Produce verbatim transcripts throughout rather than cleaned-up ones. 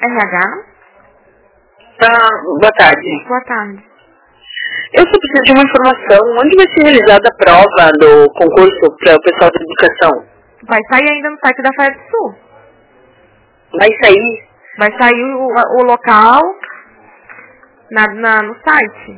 R H? Ah, boa tarde. Boa tarde. Eu só preciso de uma informação. Onde vai ser realizada a prova do concurso para o pessoal da educação? Vai sair ainda no site da F A E D Sul. Vai sair? Vai sair o, o local na, na, no site.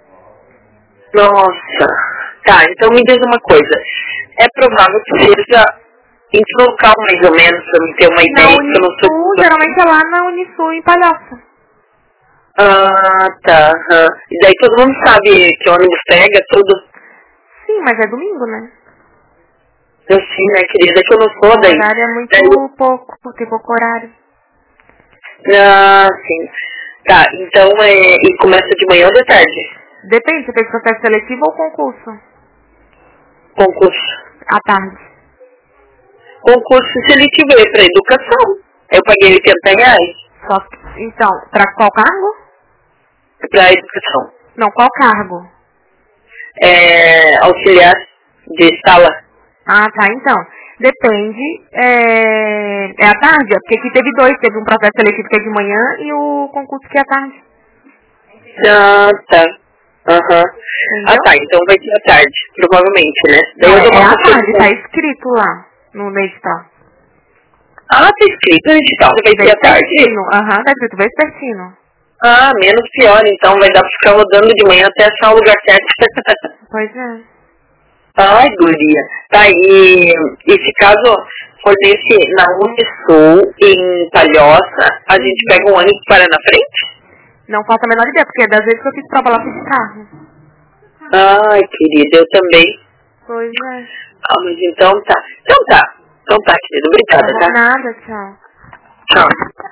Nossa. Tá, então me diz uma coisa. É provável que seja em que local, mais ou menos, para eu ter uma Na ideia, que eu não Unisul, sou... geralmente é lá na Unisul, em Palhoça. Ah, tá. Aham. E daí todo mundo sabe que ônibus pega, tudo. Sim, mas é domingo, né? Eu sim, né, querida, que eu não sou O daí. horário é muito daí... pouco, tem pouco horário. Ah, sim. Tá, então é... E começa de manhã ou de tarde? Depende, você fez processo seletivo ou concurso? Concurso. À tarde. Concurso seletivo é para educação. Eu paguei oitenta reais Só que, então, pra qual cargo? para educação. Não, qual cargo? É, auxiliar de sala. Ah, tá, então. Depende. É, é à tarde? Porque aqui teve dois. Teve um processo seletivo que é de manhã e o concurso que é à tarde. Ah, tá. Aham. Ah, Entendeu? tá. Então vai ser à tarde, provavelmente, né? Daí Não, eu é, dou é uma à tarde, tá conferida. escrito lá no edital. Ah, tá escrito no edital que vai ser à tarde? Vespertino. Aham, tá escrito vespertino. Ah, menos pior, então vai dar pra ficar rodando de manhã até achar o lugar certo. Pois é. Ai, guria. Tá, e, e se caso for nesse, na Unisul, em Palhoça, a gente pega um ônibus para na frente? Não faço a menor ideia, porque das vezes que eu fiz prova lá, eu fiz de carro. Ai, querida, eu também. Pois é. Ah, mas então tá. Então tá. Então tá, querida. Obrigada, Não, tá? nada, tchau. Tchau.